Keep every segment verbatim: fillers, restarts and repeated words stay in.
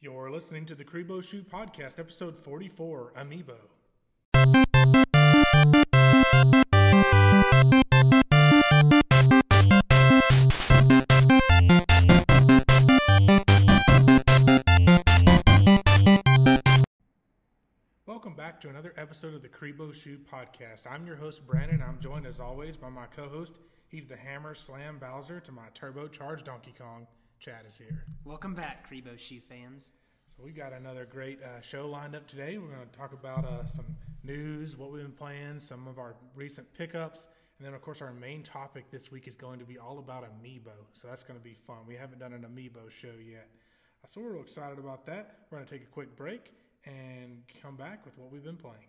You're listening to the Crebo Shoot Podcast, episode forty-four, Amiibo. Welcome back to another episode of the Crebo Shoot Podcast. I'm your host, Brandon. I'm joined, as always, by my co-host. He's the Hammer Slam Bowser to my turbocharged Donkey Kong. Chad is here. Welcome back, Crebo Shoe fans. So we've got another great uh, show lined up today. We're going to talk about uh, some news, what we've been playing, some of our recent pickups, and then, of course, our main topic this week is going to be all about Amiibo. So that's going to be fun. We haven't done an Amiibo show yet. Uh, so we're real excited about that. We're going to take a quick break and come back with what we've been playing.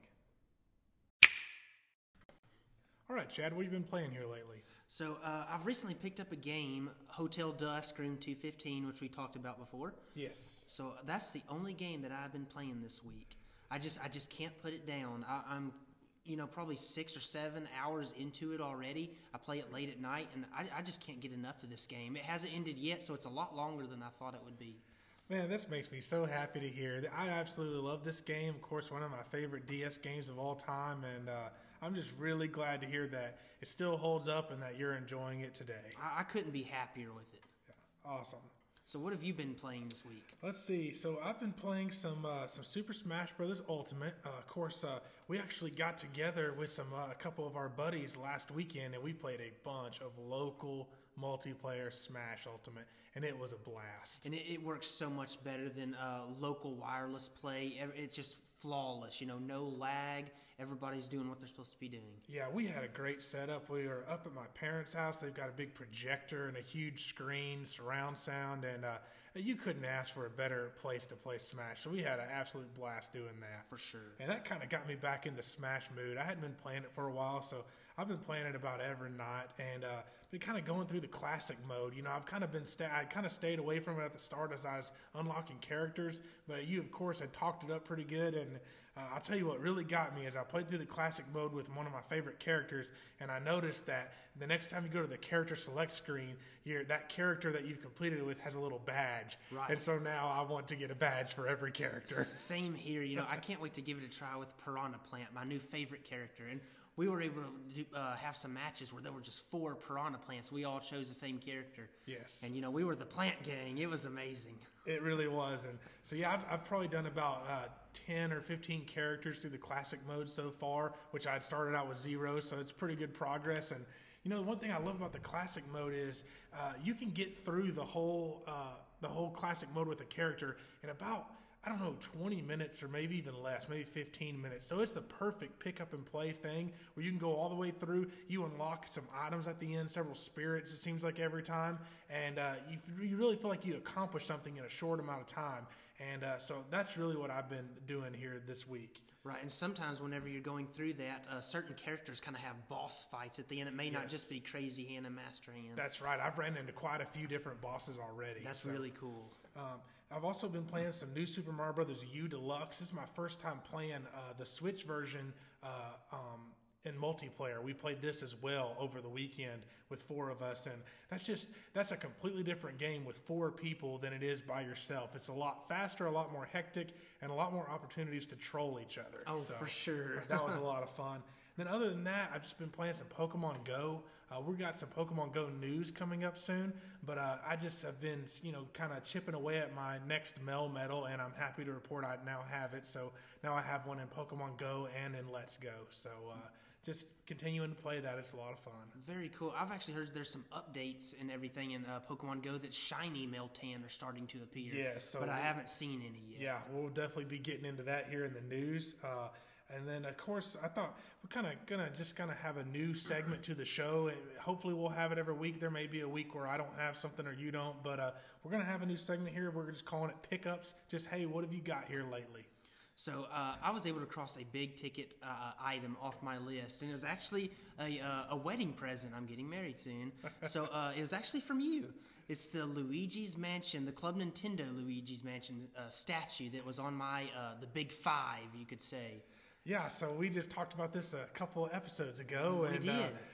All right, Chad, what have you been playing here lately? So uh, I've recently picked up a game, Hotel Dusk, Room two fifteen, which we talked about before. Yes. So that's the only game that I've been playing this week. I just I just can't put it down. I, I'm, you know, probably six or seven hours into it already. I play it late at night, and I, I just can't get enough of this game. It hasn't ended yet, so it's a lot longer than I thought it would be. Man, this makes me so happy to hear. I absolutely love this game. Of course, one of my favorite D S games of all time, and uh, I'm just really glad to hear that it still holds up and that you're enjoying it today. I, I couldn't be happier with it. Yeah, awesome. So what have you been playing this week? Let's see. So I've been playing some uh, some Super Smash Bros. Ultimate. Uh, of course, uh, we actually got together with some uh, a couple of our buddies last weekend, and we played a bunch of local multiplayer Smash Ultimate, and it was a blast. And it, it works so much better than uh, local wireless play. It's just flawless, you know, no lag. Everybody's doing what they're supposed to be doing. Yeah, we had a great setup. We were up at my parents' house. They've got a big projector and a huge screen, surround sound, and uh, you couldn't ask for a better place to play Smash. So we had an absolute blast doing that. For sure. And that kind of got me back in the Smash mood. I hadn't been playing it for a while, so I've been playing it about every night, and uh, been kind of going through the classic mode. You know, I've kind of been sta- I kind of stayed away from it at the start as I was unlocking characters, but you, of course, had talked it up pretty good, and uh, I'll tell you what really got me is I played through the classic mode with one of my favorite characters, and I noticed that the next time you go to the character select screen, you're, that character that you've completed it with has a little badge. Right. And so now I want to get a badge for every character. Same here. You know, I can't wait to give it a try with Piranha Plant, my new favorite character. And we were able to do, uh, have some matches where there were just four Piranha Plants. We all chose the same character. Yes. And, you know, we were the plant gang. It was amazing. It really was. And so, yeah, I've, I've probably done about uh, ten or fifteen characters through the classic mode so far, which I'd started out with zero, so it's pretty good progress. And, you know, the one thing I love about the classic mode is uh, you can get through the whole uh, the whole classic mode with a character in about, I don't know, twenty minutes or maybe even less, maybe fifteen minutes. So it's the perfect pick up and play thing where you can go all the way through. You unlock some items at the end, several spirits, it seems like every time. And uh, you, you really feel like you accomplished something in a short amount of time. And uh, so that's really what I've been doing here this week. Right, and sometimes whenever you're going through that, uh, certain characters kind of have boss fights at the end. It may yes. not just be crazy Hannah Master Hand. That's right. I've ran into quite a few different bosses already. That's so, really cool. Um, I've also been playing some new Super Mario Brothers U Deluxe. This is my first time playing uh, the Switch version uh, um, in multiplayer. We played this as well over the weekend with four of us, and that's just that's a completely different game with four people than it is by yourself. It's a lot faster, a lot more hectic, and a lot more opportunities to troll each other. Oh, so for sure. That was a lot of fun. Then other than that, I've just been playing some Pokemon Go. Uh, we've got some Pokemon Go news coming up soon, but uh, I just have been, you know, kind of chipping away at my next Mel medal, and I'm happy to report I now have it. So now I have one in Pokemon Go and in Let's Go. So uh, just continuing to play that. It's a lot of fun. Very cool. I've actually heard there's some updates and everything in uh, Pokemon Go that shiny Meltan are starting to appear. Yeah, so but I haven't seen any yet. Yeah, we'll definitely be getting into that here in the news. Uh, And then, of course, I thought we're kind of going to just kind of have a new segment to the show. And hopefully we'll have it every week. There may be a week where I don't have something or you don't. But uh, we're going to have a new segment here. We're just calling it Pickups. Just, hey, what have you got here lately? So uh, I was able to cross a big ticket uh, item off my list. And it was actually a, uh, a wedding present. I'm getting married soon. So uh, it was actually from you. It's the Luigi's Mansion, the Club Nintendo Luigi's Mansion uh, statue that was on my, uh, the big five, you could say. Yeah, so we just talked about this a couple of episodes ago, we and did. Uh,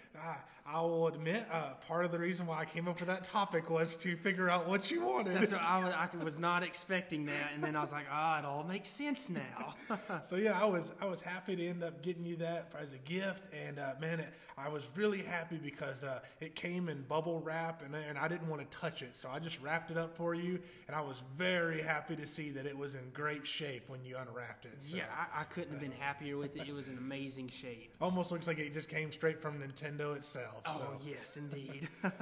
I, I will admit, uh, part of the reason why I came up with that topic was to figure out what you wanted. That's what I was, I was not expecting that, and then I was like, ah, oh, it all makes sense now. So yeah, I was I was happy to end up getting you that as a gift, and uh, man, it, I was really happy because uh, it came in bubble wrap, and, and I didn't want to touch it, so I just wrapped it up for you, and I was very happy to see that it was in great shape when you unwrapped it. So. Yeah, I, I couldn't have been happier with it. It was in amazing shape. Almost looks like it just came straight from Nintendo itself. Oh, so. yes, indeed.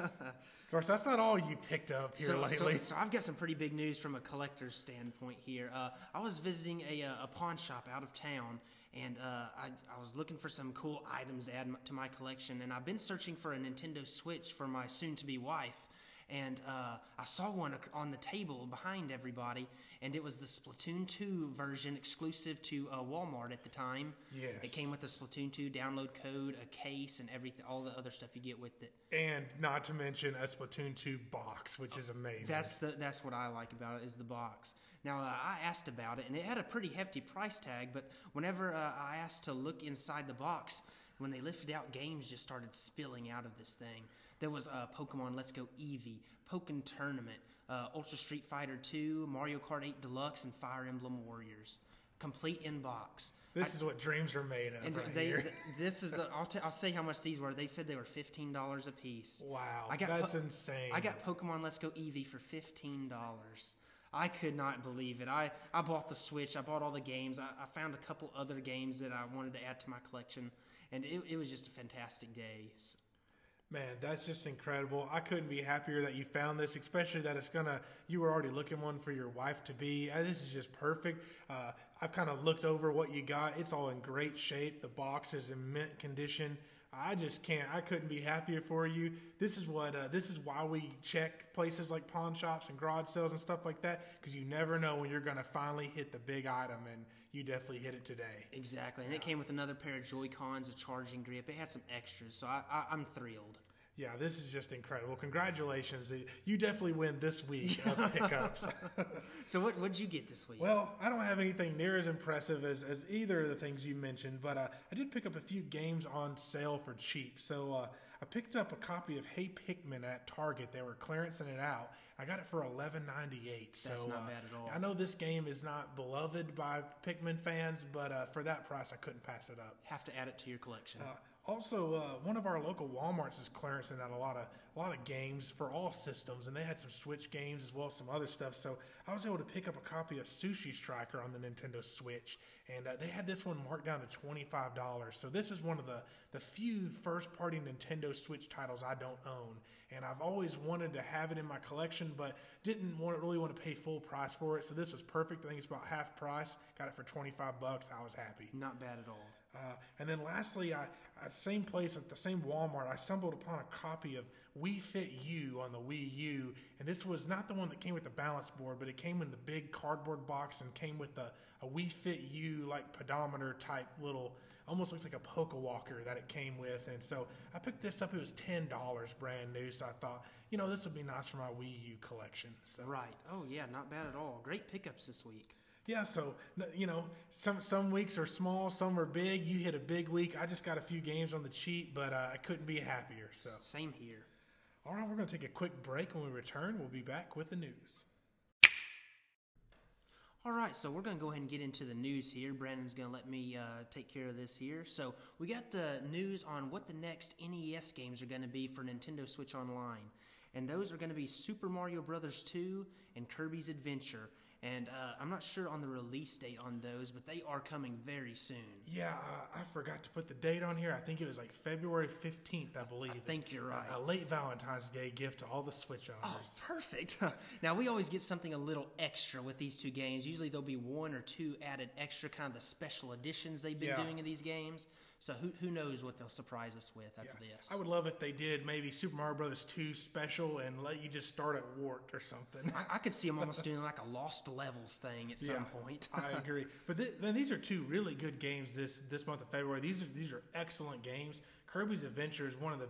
Of course, that's not all you picked up here so, lately. So, so I've got some pretty big news from a collector's standpoint here. Uh, I was visiting a, a pawn shop out of town, and uh, I, I was looking for some cool items to add to my collection, and I've been searching for a Nintendo Switch for my soon-to-be wife. And uh, I saw one on the table behind everybody, and it was the Splatoon two version exclusive to uh, Walmart at the time. Yes. It came with the Splatoon two download code, a case, and everything, all the other stuff you get with it. And not to mention a Splatoon two box, which is amazing. That's the that's what I like about it, is the box. Now, uh, I asked about it, and it had a pretty hefty price tag, but whenever uh, I asked to look inside the box, when they lifted out, games just started spilling out of this thing. There was uh, Pokemon Let's Go Eevee, Pokken Tournament, uh, Ultra Street Fighter two, Mario Kart eight Deluxe, and Fire Emblem Warriors. Complete in box. This I, is what dreams are made of and right they, here. Th- this is the. I'll, t- I'll say how much these were. They said they were fifteen dollars a piece. Wow, I got that's po- insane. I got Pokemon Let's Go Eevee for fifteen dollars. I could not believe it. I, I bought the Switch. I bought all the games. I, I found a couple other games that I wanted to add to my collection, and it, it was just a fantastic day. So, Man, that's just incredible. I couldn't be happier that you found this, especially that it's going to, you were already looking one for your wife to be. Uh, this is just perfect. Uh, I've kind of looked over what you got. It's all in great shape. The box is in mint condition. I just can't, I couldn't be happier for you. This is what, uh, this is why we check places like pawn shops and garage sales and stuff like that, because you never know when you're going to finally hit the big item, and you definitely hit it today. Exactly. And it came with another pair of Joy-Cons, a charging grip. It had some extras, so I, I, I'm thrilled. Yeah, this is just incredible. Congratulations. You definitely win this week of pickups. So what what did you get this week? Well, I don't have anything near as impressive as, as either of the things you mentioned, but uh, I did pick up a few games on sale for cheap. So uh, I picked up a copy of Hey Pikmin at Target. They were clearancing it out. I got it for eleven ninety-eight. That's so, not uh, bad at all. I know this game is not beloved by Pikmin fans, but uh, for that price, I couldn't pass it up. Have to add it to your collection. Uh, Also, uh, one of our local Walmarts is clearancing out a lot of a lot of games for all systems, and they had some Switch games as well as some other stuff. So I was able to pick up a copy of Sushi Striker on the Nintendo Switch, and uh, they had this one marked down to twenty-five dollars. So this is one of the, the few first-party Nintendo Switch titles I don't own, and I've always wanted to have it in my collection, but didn't want really want to pay full price for it. So this was perfect. I think it's about half price. Got it for twenty-five bucks. I was happy. Not bad at all. Uh, and then lastly, I, at the same place, at the same Walmart, I stumbled upon a copy of Wii Fit U on the Wii U. And this was not the one that came with the balance board, but it came in the big cardboard box and came with a, a Wii Fit U, like pedometer type little, almost looks like a Poke Walker that it came with. And so I picked this up. It was ten dollars brand new. So I thought, you know, this would be nice for my Wii U collection. So. Right. Oh, yeah, not bad at all. Great pickups this week. Yeah, so, you know, some some weeks are small, some are big. You hit a big week. I just got a few games on the cheap, but uh, I couldn't be happier. So Same here. All right, we're going to take a quick break. When we return, we'll be back with the news. All right, so we're going to go ahead and get into the news here. Brandon's going to let me uh, take care of this here. So we got the news on what the next N E S games are going to be for Nintendo Switch Online. And those are going to be Super Mario Brothers two and Kirby's Adventure. And uh, I'm not sure on the release date on those, but they are coming very soon. Yeah, uh, I forgot to put the date on here. I think it was like February fifteenth, I believe. I think you're right. A, a late Valentine's Day gift to all the Switch owners. Oh, perfect. Now, we always get something a little extra with these two games. Usually there'll be one or two added extra, kind of the special editions they've been Yeah. doing in these games. So who who knows what they'll surprise us with after Yeah. this. I would love if they did maybe Super Mario Brothers two special and let you just start at Wart or something. I, I could see them almost doing like a Lost Levels thing at some Yeah, point. I agree. But th- man, these are two really good games this this month of February. These are these are excellent games. Kirby's Adventure is one of the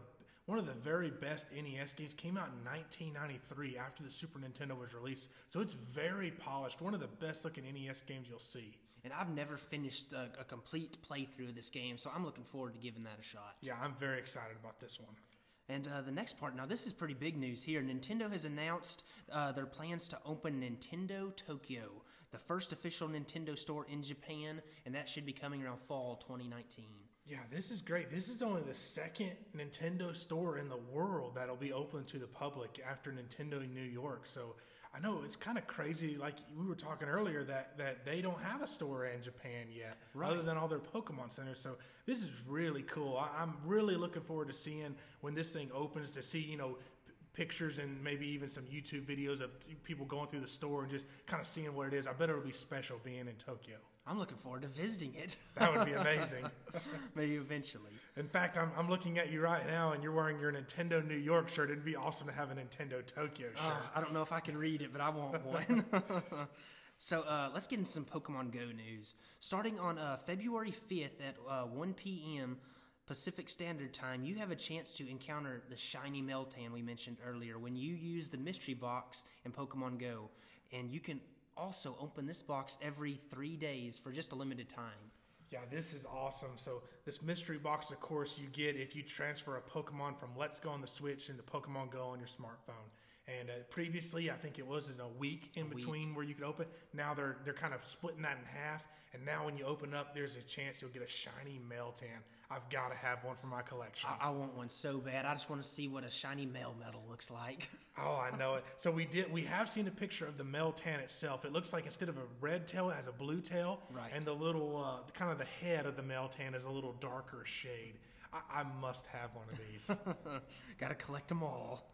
one of the very best N E S games. Came out in nineteen ninety-three after the Super Nintendo was released. So it's very polished. One of the best looking N E S games you'll see. And I've never finished a, a complete playthrough of this game, so I'm looking forward to giving that a shot. Yeah, I'm very excited about this one. And uh, the next part, now this is pretty big news here. Nintendo has announced uh, their plans to open Nintendo Tokyo, the first official Nintendo store in Japan, and that should be coming around fall twenty nineteen. Yeah, this is great. This is only the second Nintendo store in the world that'll be open to the public after Nintendo in New York. So I know it's kind of crazy, like we were talking earlier, that, that they don't have a store in Japan yet, right, other than all their Pokemon centers. So this is really cool. I, I'm really looking forward to seeing when this thing opens, to see, you know, p- pictures and maybe even some YouTube videos of people going through the store and just kind of seeing what it is. I bet it'll be special being in Tokyo. I'm looking forward to visiting it. That would be amazing. Maybe eventually. In fact, I'm, I'm looking at you right now, and you're wearing your Nintendo New York shirt. It'd be awesome to have a Nintendo Tokyo shirt. Uh, I don't know if I can read it, but I want one. So uh, let's get into some Pokemon Go news. Starting on uh, February fifth at uh, one p.m. Pacific Standard Time, you have a chance to encounter the shiny Meltan we mentioned earlier when you use the mystery box in Pokemon Go. And you can also open this box every three days for just a limited time. Yeah, this is awesome. So this mystery box, of course, you get if you transfer a Pokemon from Let's Go on the Switch into Pokemon Go on your smartphone. And uh, previously, I think it was in a week in a between week. where you could open. Now they're they're kind of splitting that in half. And now when you open up, there's a chance you'll get a shiny Meltan. I've got to have one for my collection. I, I want one so bad. I just want to see what a shiny Melmetal looks like. Oh, I know it. So we did. We have seen a picture of the Meltan itself. It looks like instead of a red tail, it has a blue tail. Right. And the little, uh, kind of the head of the Meltan is a little darker shade. I, I must have one of these. Got to collect them all.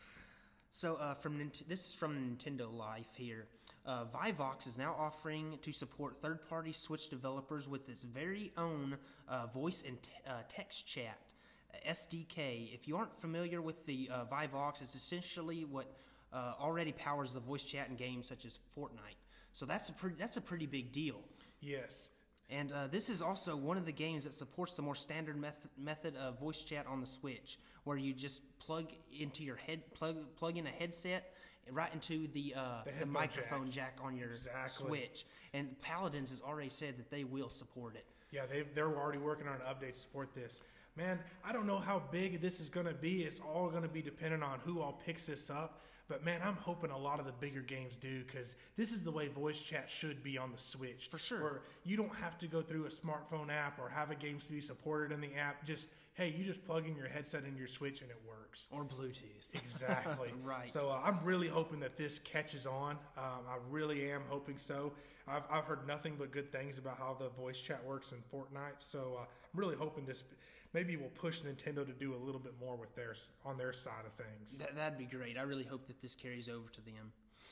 So uh, from Nint- this is from Nintendo Life here. Uh, Vivox is now offering to support third-party Switch developers with its very own uh, voice and t- uh, text chat uh, S D K. If you aren't familiar with the uh, Vivox, it's essentially what uh, already powers the voice chat in games such as Fortnite. So that's a pretty that's a pretty big deal. Yes. And uh, this is also one of the games that supports the more standard method method of voice chat on the Switch, where you just plug into your head plug plug in a headset right into the uh, the, the microphone jack. jack on your exactly. Switch. And Paladins has already said that they will support it. Yeah, they they're already working on an update to support this. Man, I don't know how big this is going to be. It's all going to be dependent on who all picks this up. But man, I'm hoping a lot of the bigger games do, because this is the way voice chat should be on the Switch. For sure. Where you don't have to go through a smartphone app or have a game to be supported in the app. Just, hey, you just plug in your headset into your Switch and it works. Or Bluetooth. Exactly. Right. So uh, I'm really hoping that this catches on. Um, I really am hoping so. I've, I've heard nothing but good things about how the voice chat works in Fortnite. So uh, I'm really hoping this maybe will push Nintendo to do a little bit more with their on their side of things. That, that'd be great. I really hope that this carries over to them.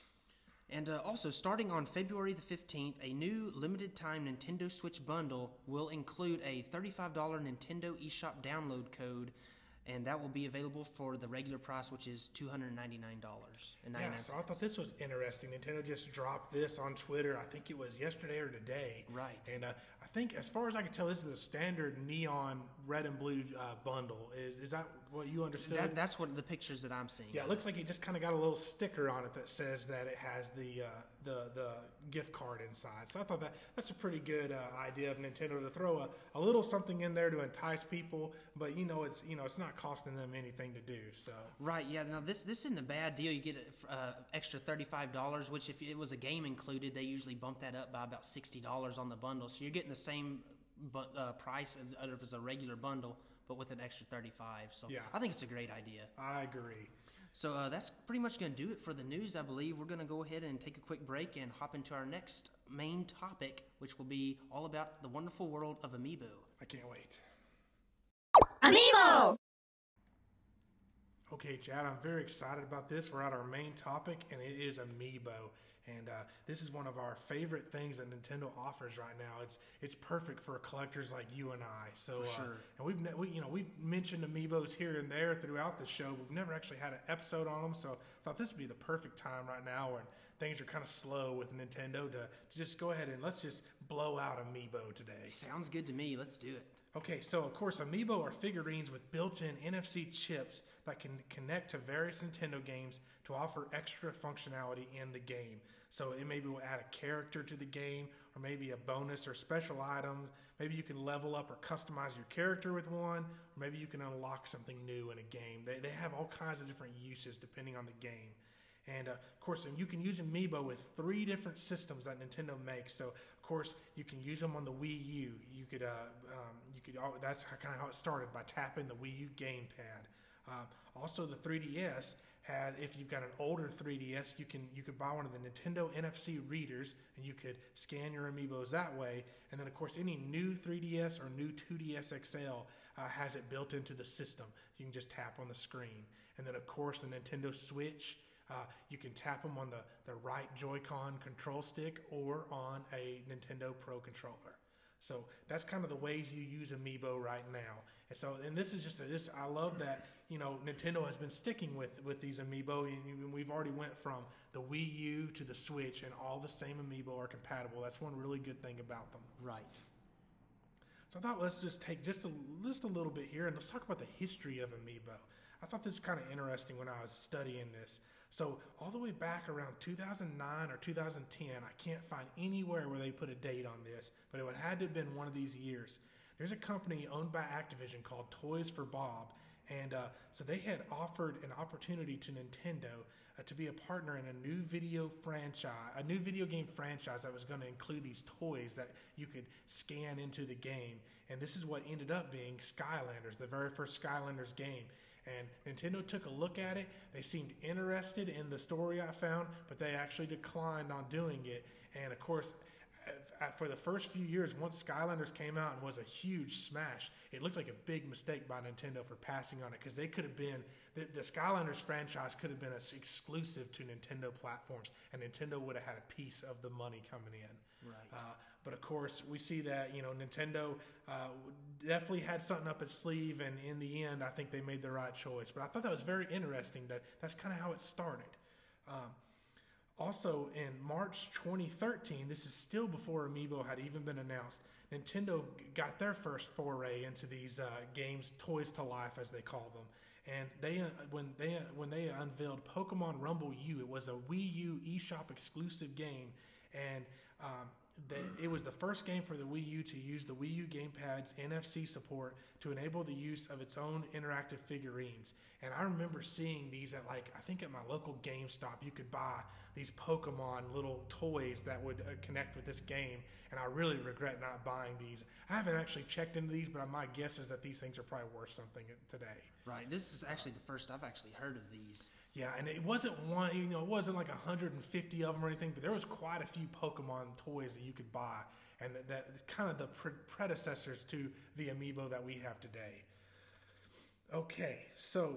And uh, also, starting on February the fifteenth, a new limited-time Nintendo Switch bundle will include a thirty-five dollars Nintendo eShop download code, and that will be available for the regular price, which is two hundred ninety-nine dollars and ninety-nine cents. Yeah, so I thought this was interesting. Nintendo just dropped this on Twitter. I think it was yesterday or today. Right. And uh, I think, as far as I can tell, this is the standard neon red and blue uh, bundle. Is, is that what you understood? That, that's what the pictures that I'm seeing. Yeah, it looks like it just kind of got a little sticker on it that says that it has the uh, the the gift card inside. So I thought that that's a pretty good uh, idea of Nintendo to throw a, a little something in there to entice people, but you know it's you know it's not costing them anything to do. So right, yeah. Now this this isn't a bad deal. You get an uh, extra thirty-five dollars, which if it was a game included, they usually bump that up by about sixty dollars on the bundle. So you're getting the same bu- uh, price as if it's a regular bundle, but with an extra thirty-five. So yeah. I think it's a great idea. I agree. So uh, that's pretty much going to do it for the news, I believe. We're going to go ahead and take a quick break and hop into our next main topic, which will be all about the wonderful world of Amiibo. I can't wait. Amiibo! Okay, Chad, I'm very excited about this. We're at our main topic, and it is Amiibo. And uh, this is one of our favorite things that Nintendo offers right now. It's it's perfect for collectors like you and I. So, for sure. Uh, and we've ne- we, you know we've mentioned Amiibos here and there throughout the show. We've never actually had an episode on them, so I thought this would be the perfect time right now when things are kind of slow with Nintendo to, to just go ahead and let's just blow out Amiibo today. Sounds good to me. Let's do it. Okay, so of course, Amiibo are figurines with built-in N F C chips that can connect to various Nintendo games to offer extra functionality in the game. So it maybe will add a character to the game, or maybe a bonus or special item. Maybe you can level up or customize your character with one, or maybe you can unlock something new in a game. They, they have all kinds of different uses depending on the game. And uh, of course, you can use Amiibo with three different systems that Nintendo makes. So of course, you can use them on the Wii U. You could, uh, um, you could. Oh, that's kind of how it started, by tapping the Wii U gamepad. Um, also, the three D S had, if you've got an older three D S, you can you could buy one of the Nintendo N F C readers, and you could scan your Amiibos that way. And then, of course, any new three D S or new two D S X L uh, has it built into the system. You can just tap on the screen. And then, of course, the Nintendo Switch. Uh, you can tap them on the, the right Joy-Con control stick or on a Nintendo Pro controller. So that's kind of the ways you use Amiibo right now. And so, and this is just a, this. I love that, you know, Nintendo has been sticking with with these Amiibo, and we've already went from the Wii U to the Switch, and all the same Amiibo are compatible. That's one really good thing about them. Right. So I thought let's just take just a just a little bit here, and let's talk about the history of Amiibo. I thought this was kind of interesting when I was studying this. So all the way back around two thousand nine or two thousand ten, I can't find anywhere where they put a date on this, but it would had to have been one of these years. There's a company owned by Activision called Toys for Bob, and uh, so they had offered an opportunity to Nintendo uh, to be a partner in a new video franchise, a new video game franchise that was going to include these toys that you could scan into the game. And this is what ended up being Skylanders, the very first Skylanders game. And Nintendo took a look at it. They seemed interested in the story I found, but they actually declined on doing it. And of course, for the first few years, once Skylanders came out and was a huge smash, it looked like a big mistake by Nintendo for passing on it, because they could have been, the, the Skylanders franchise could have been a, exclusive to Nintendo platforms, and Nintendo would have had a piece of the money coming in. Right. Uh, but of course, we see that, you know, Nintendo uh, definitely had something up its sleeve, and in the end, I think they made the right choice. But I thought that was very interesting that that's kind of how it started. Um, Also, in March twenty thirteen, this is still before Amiibo had even been announced, Nintendo got their first foray into these uh, games, Toys to Life as they call them. And they uh, when they uh, when they unveiled Pokemon Rumble U, it was a Wii U eShop exclusive game, and um, the, it was the first game for the Wii U to use the Wii U gamepad's N F C support to enable the use of its own interactive figurines. And I remember seeing these at, like, I think at my local GameStop, you could buy these Pokemon little toys that would uh, connect with this game. And I really regret not buying these. I haven't actually checked into these, but my guess is that these things are probably worth something today. Right. This is actually the first I've actually heard of these. Yeah, and it wasn't one, you know, it wasn't like one hundred fifty of them or anything, but there was quite a few Pokemon toys that you could buy, and that, that kind of the pre- predecessors to the Amiibo that we have today. Okay, so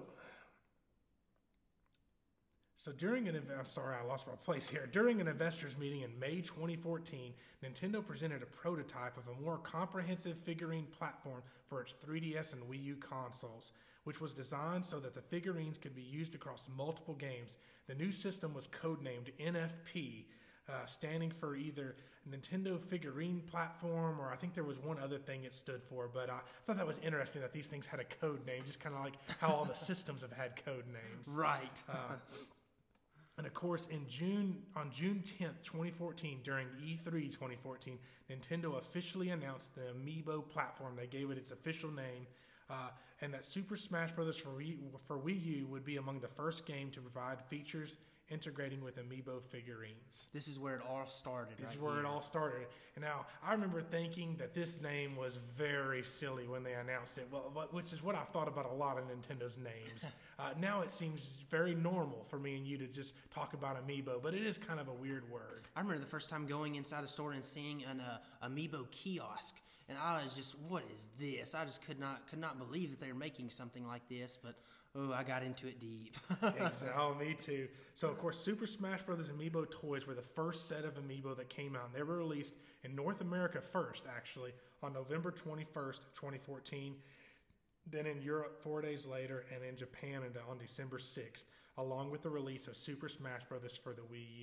so during an event, I'm sorry, I lost my place here. During an investors meeting in May twenty fourteen, Nintendo presented a prototype of a more comprehensive figurine platform for its three D S and Wii U consoles, which was designed so that the figurines could be used across multiple games. The new system was codenamed N F P, uh, standing for either Nintendo Figurine Platform, or I think there was one other thing it stood for, but uh, I thought that was interesting that these things had a code name, just kind of like how all the systems have had code names. Right. Uh, and of course, in June, on June tenth, twenty fourteen, during E three twenty fourteen, Nintendo officially announced the Amiibo platform. They gave it its official name. Uh, and that Super Smash Bros. for Wii, for Wii U would be among the first game to provide features integrating with Amiibo figurines. This is where it all started. This right is where here. it all started. And now, I remember thinking that this name was very silly when they announced it, well, which is what I've thought about a lot of Nintendo's names. uh, now it seems very normal for me and you to just talk about Amiibo, but it is kind of a weird word. I remember the first time going inside a store and seeing an uh, Amiibo kiosk. And I was just, what is this? I just could not could not believe that they were making something like this. But, oh, I got into it deep. Exactly. Oh, me too. So, of course, Super Smash Bros. Amiibo toys were the first set of Amiibo that came out. And they were released in North America first, actually, on November twenty-first, twenty fourteen. Then in Europe four days later, and in Japan on December sixth, along with the release of Super Smash Bros. For the Wii U.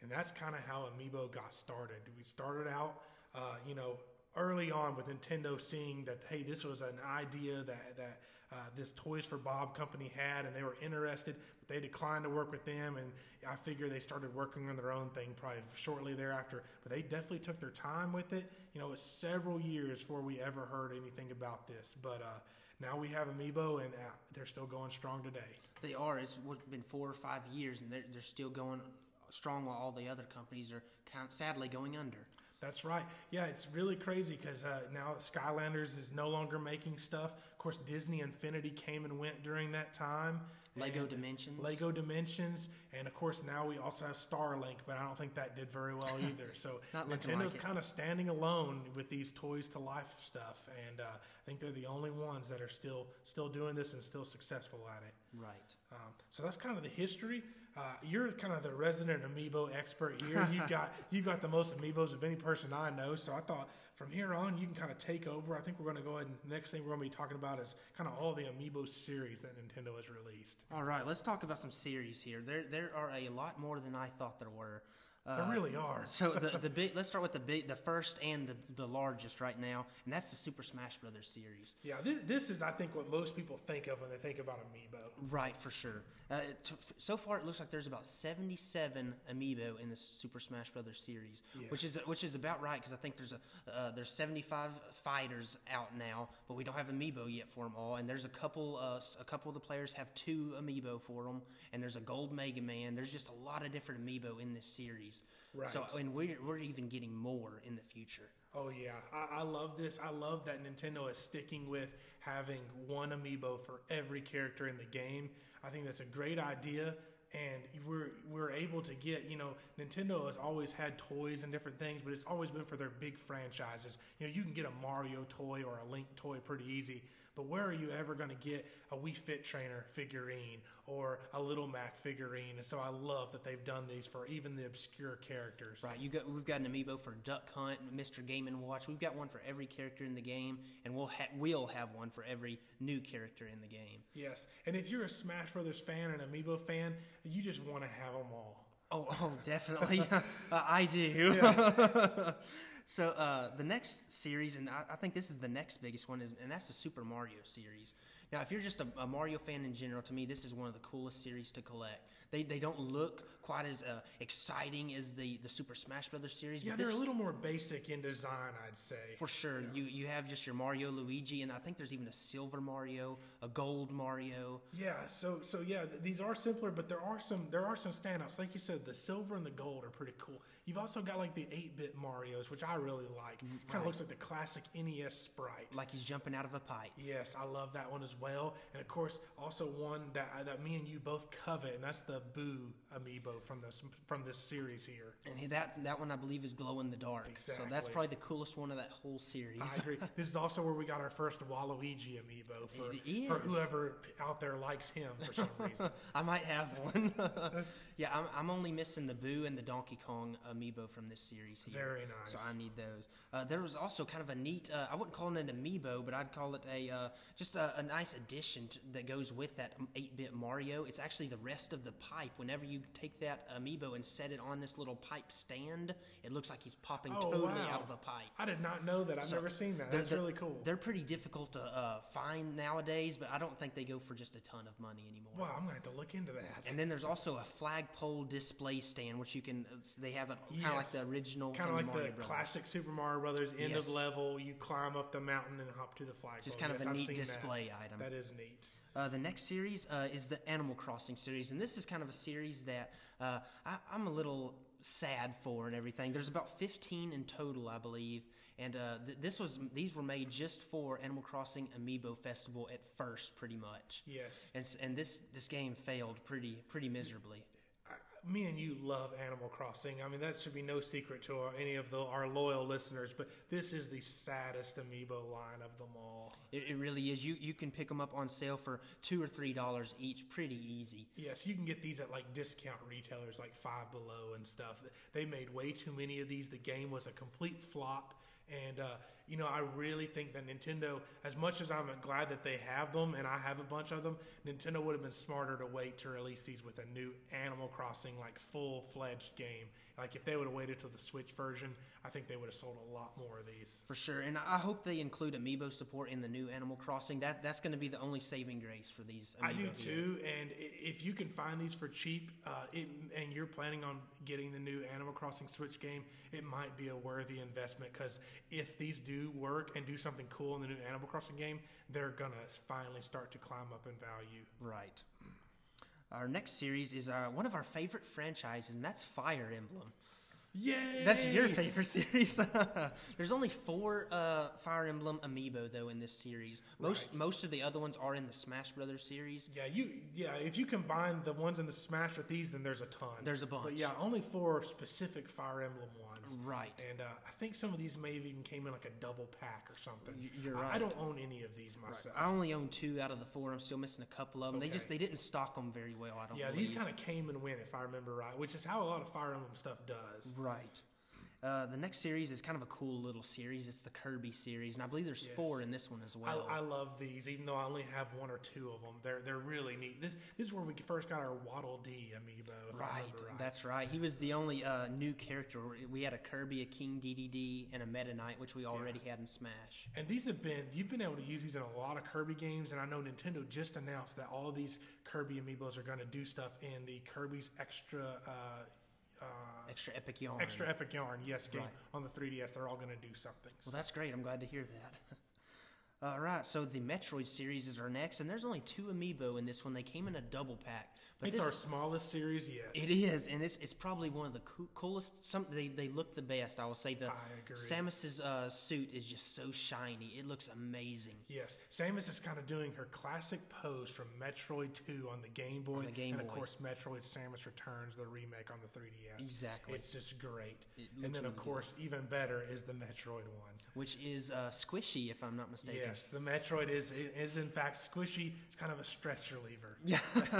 And that's kind of how Amiibo got started. We started out, uh, you know, early on with Nintendo seeing that, hey, this was an idea that, that uh, this Toys for Bob company had, and they were interested, but they declined to work with them, and I figure they started working on their own thing probably shortly thereafter, but they definitely took their time with it. You know, it's several years before we ever heard anything about this, but uh, now we have Amiibo, and uh, they're still going strong today. They are. It's been four or five years, and they're, they're still going strong while all the other companies are kind of sadly going under. That's right. Yeah, it's really crazy because uh, now Skylanders is no longer making stuff. Of course, Disney Infinity came and went during that time. Lego Dimensions. Lego Dimensions. And, of course, now we also have Starlink, but I don't think that did very well either. So Nintendo's like kind of standing alone with these Toys to Life stuff. And uh, I think they're the only ones that are still still doing this and still successful at it. Right. Um, so that's kind of the history. Uh, you're kind of the resident Amiibo expert here. You got you got the most Amiibos of any person I know. So I thought from here on you can kind of take over. I think we're going to go ahead and next thing we're going to be talking about is kind of all the Amiibo series that Nintendo has released. All right, let's talk about some series here. There there are a lot more than I thought there were. Uh, there really are. So the the big. Let's start with the big, the first and the the largest right now, and that's the Super Smash Brothers series. Yeah, this, this is I think what most people think of when they think about Amiibo. Right, for sure. Uh, to, so far, it looks like there's about seventy-seven Amiibo in the Super Smash Brothers series, yes. which is which is about right because I think there's a uh, there's seventy-five fighters out now, but we don't have Amiibo yet for them all. And there's a couple uh, a couple of the players have two Amiibo for them, and there's a Gold Mega Man. There's just a lot of different Amiibo in this series. Right. So and we're we're even getting more in the future. Oh yeah, I, I love this. I love that Nintendo is sticking with having one Amiibo for every character in the game. I think that's a great idea, and we're we're able to get, you know, Nintendo has always had toys and different things, but it's always been for their big franchises. You know, you can get a Mario toy or a Link toy pretty easy, but where are you ever going to get a Wii Fit Trainer figurine or a Little Mac figurine? And so I love that they've done these for even the obscure characters. Right, you got we've got an Amiibo for Duck Hunt, Mister Game and Watch. We've got one for every character in the game, and we'll ha- we'll have one for every new character in the game. Yes, and if you're a Smash Brothers fan and Amiibo fan, you just want to have them all. Oh, oh, definitely, uh, I do. Yeah. So uh, the next series, and I, I think this is the next biggest one, is and that's the Super Mario series. Now, if you're just a, a Mario fan in general, to me, this is one of the coolest series to collect. They they don't look quite as uh, exciting as the, the Super Smash Brothers series. Yeah, but they're this, a little more basic in design, I'd say. For sure. Yeah. You you have just your Mario, Luigi, and I think there's even a silver Mario, a gold Mario. Yeah, so so yeah, th- these are simpler, but there are some there are some standouts. Like you said, the silver and the gold are pretty cool. You've also got like the eight-bit Marios, which I really like. Kind of Right. looks like the classic N E S sprite. Like he's jumping out of a pipe. Yes, I love that one as well. And of course, also one that that me and you both covet, and that's the Boo Amiibo from this from this series here. And he, that that one, I believe, is glow in the dark. Exactly. So that's probably the coolest one of that whole series. I agree. This is also where we got our first Waluigi Amiibo for, It for is. whoever out there likes him for some reason. I might have one. Yeah, I'm, I'm only missing the Boo and the Donkey Kong Amiibo from this series here. Very nice. So I need those. Uh, there was also kind of a neat, uh, I wouldn't call it an Amiibo, but I'd call it a uh, just a, a nice addition to, that goes with that eight-bit Mario. It's actually the rest of the pipe. Whenever you take that Amiibo and set it on this little pipe stand, it looks like he's popping Oh, totally wow. out of a pipe. I did not know that. I've So, never seen that. they're- That's they're- really cool. They're pretty difficult to uh, find nowadays, but I don't think they go for just a ton of money anymore. Wow, I'm gonna have to look into that. And then there's also a flagpole display stand, which you can. It's, they have it kind of like Yes. the original, Kind of from like Mario the Brothers. classic Super Mario Brothers end Yes. of level. You climb up the mountain and hop to the flagpole. Just kind of Yes, a I've neat seen that. display item. That is neat. Uh, the next series uh, is the Animal Crossing series, and this is kind of a series that uh, I, I'm a little sad for and everything. There's about fifteen in total, I believe, and uh, th- this was these were made just for Animal Crossing Amiibo Festival at first, pretty much. Yes. And s- and this this game failed pretty pretty miserably. I, me and you love Animal Crossing. I mean, that should be no secret to our, any of the, our loyal listeners, but this is the saddest Amiibo line of them all. It, it really is. You you can pick them up on sale for two or three dollars each, pretty easy. Yes, you can get these at like discount retailers like Five Below and stuff. They made way too many of these. The game was a complete flop. And, uh, you know, I really think that Nintendo, as much as I'm glad that they have them, and I have a bunch of them, Nintendo would have been smarter to wait to release these with a new Animal Crossing, like, full-fledged game. Like, if they would have waited till the Switch version, I think they would have sold a lot more of these. For sure, and I hope they include Amiibo support in the new Animal Crossing. That That's going to be the only saving grace for these Amiibo I do, here. too, and if you can find these for cheap, uh, it, and you're planning on getting the new Animal Crossing Switch game, it might be a worthy investment, because if these do work and do something cool in the new Animal Crossing game, they're going to finally start to climb up in value. Right. Our next series is uh, one of our favorite franchises, and that's Fire Emblem. Yay! That's your favorite series. There's only four uh, Fire Emblem Amiibo though in this series. Most Right. most of the other ones are in the Smash Brothers series. Yeah, you. Yeah, if you combine the ones in the Smash with these, then there's a ton. There's a bunch. But yeah, only four specific Fire Emblem ones. Right. And uh, I think some of these may have even came in like a double pack or something. Y- you're I, I right. don't own any of these myself. I only own two out of the four. I'm still missing a couple of them. They just Okay. they didn't stock them very well. I don't. Yeah, believe. these kind of came and went, if I remember right, which is how a lot of Fire Emblem stuff does. Right. Uh, the next series is kind of a cool little series. It's the Kirby series, and I believe there's Yes. four in this one as well. I, I love these, even though I only have one or two of them. They're they're really neat. This this is where we first got our Waddle Dee amiibo. If I Right, remember right, that's right. He was the only uh, new character. We had a Kirby, a King D D D, and a Meta Knight, which we already had in Smash. And these have been, you've been able to use these in a lot of Kirby games, and I know Nintendo just announced that all of these Kirby amiibos are going to do stuff in the Kirby's Extra uh, uh, Extra Epic Yarn. Extra Epic Yarn, yes, game Right. on the three D S. They're all going to do something. Well, that's great. I'm glad to hear that. All right, so the Metroid series is our next, and there's only two amiibo in this one. They came in a double pack. But It's this, our smallest series yet. It is, and it's it's probably one of the coo- coolest. Some they, they look the best. I will say the I agree. Samus's uh, suit is just so shiny. It looks amazing. Yes, Samus is kind of doing her classic pose from Metroid two on the Game Boy, the Game and of Boy. course Metroid Samus Returns, the remake on the three D S. Exactly. It's just great. It And looks then of really course, even better is the Metroid one. Which is uh, squishy, if I'm not mistaken. Yes, the Metroid is is in fact squishy. It's kind of a stress reliever. Yeah,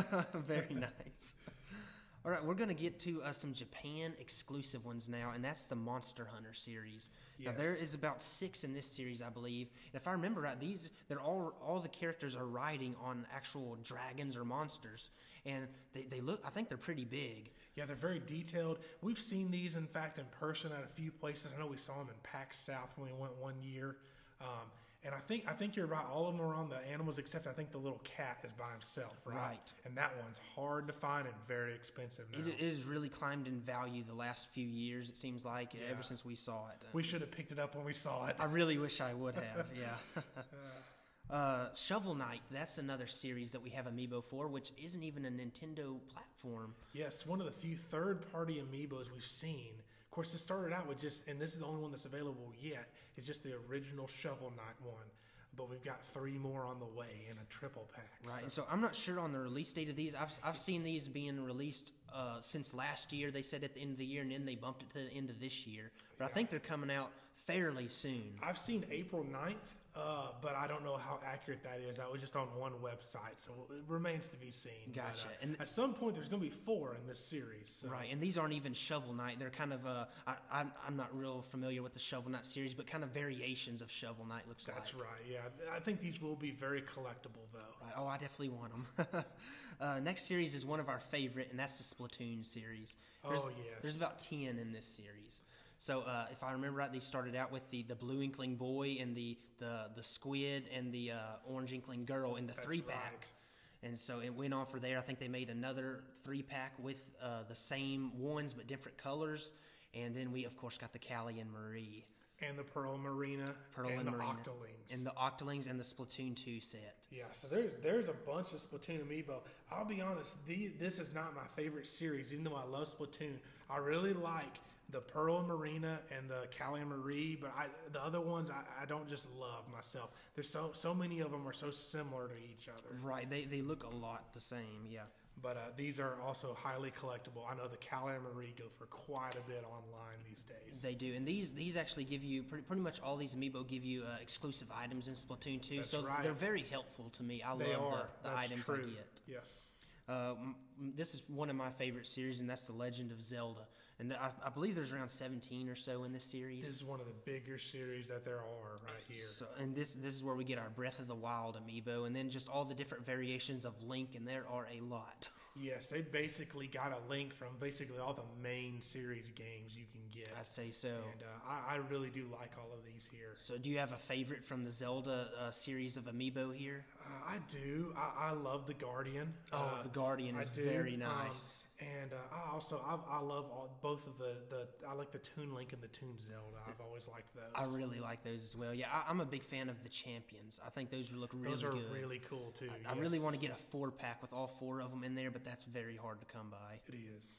very nice. All right, we're going to get to uh, some Japan exclusive ones now, and that's the Monster Hunter series. Now, Yes. there is about six in this series, I believe. And if I remember right, these they're all all the characters are riding on actual dragons or monsters, and they, they look. I think they're pretty big. Yeah, they're very detailed. We've seen these, in fact, in person at a few places. I know we saw them in PAX South when we went one year. Um, and I think I think you're right. All of them are on the animals, except I think the little cat is by himself, right? Right. And that one's hard to find and very expensive now. It, it has really climbed in value the last few years. It seems like ever since we saw it. we should have picked it up when we saw it. I really wish I would have. Yeah. Uh, Shovel Knight, that's another series that we have amiibo for, which isn't even a Nintendo platform. Yes, one of the few third-party amiibos we've seen. Of course, it started out with just, and this is the only one that's available yet, is just the original Shovel Knight one. But we've got three more on the way in a triple pack. Right, So- and so I'm not sure on the release date of these. I've, I've seen these being released uh, since last year. They said at the end of the year, and then they bumped it to the end of this year. But I think they're coming out fairly soon. I've seen April ninth, uh, but I don't know how accurate that is. That was just on one website, so it remains to be seen. But, Gotcha. uh, And- at some point, there's going to be four in this series. So. Right, and these aren't even Shovel Knight. They're kind of, uh, I, I'm, I'm not real familiar with the Shovel Knight series, but kind of variations of Shovel Knight looks That's like. right, yeah. I think these will be very collectible, though. Right. Oh, I definitely want them. uh, next series is one of our favorite, and that's the Splatoon series. There's, Oh, yes. There's about ten in this series. So uh, if I remember right, they started out with the, the blue inkling boy and the, the, the squid and the uh, orange inkling girl in the That's three pack. right. And so it went on for there. I think they made another three pack with uh, the same ones but different colors. And then we, of course, got the Callie and Marie. And the Pearl Marina. Pearl and, and, the Marina. Octolings. And the Octolings and the Splatoon two set. Yeah, so there's there's a bunch of Splatoon amiibo. I'll be honest, the, this is not my favorite series, even though I love Splatoon. I really like the Pearl and Marina and the Callie and Marie, but I, the other ones I, I don't just love myself. There's so so many of them are so similar to each other. Right. They, they look a lot the same, yeah. But uh, these are also highly collectible. I know the Callie and Marie go for quite a bit online these days. They do, and these these actually give you pretty, pretty much all these amiibo give you uh, exclusive items in Splatoon two. That's so right. they're very helpful to me. I They love are. the, the That's items true. I get. Yes. Uh, m- this is one of my favorite series, and that's The Legend of Zelda. And I, I believe there's around seventeen or so in this series. This is one of the bigger series that there are right here. So, and this this is where we get our Breath of the Wild amiibo, and then just all the different variations of Link, and there are a lot. Yes, they basically got a Link from basically all the main series games you can get. I'd say so. And uh, I, I really do like all of these here. So do you have a favorite from the Zelda uh, series of amiibo here? Uh, I do. I, I love the Guardian. Oh, uh, the Guardian is very nice. Um, and uh, I also I, I love all, both of the, the I like the Toon Link and the Toon Zelda. I've always liked those. I really like those as well. Yeah, I, I'm a big fan of the Champions. I think those look really good. Those are good. really cool too. I, I yes. really want to get a four pack with all four of them in there, but that's very hard to come by. It is.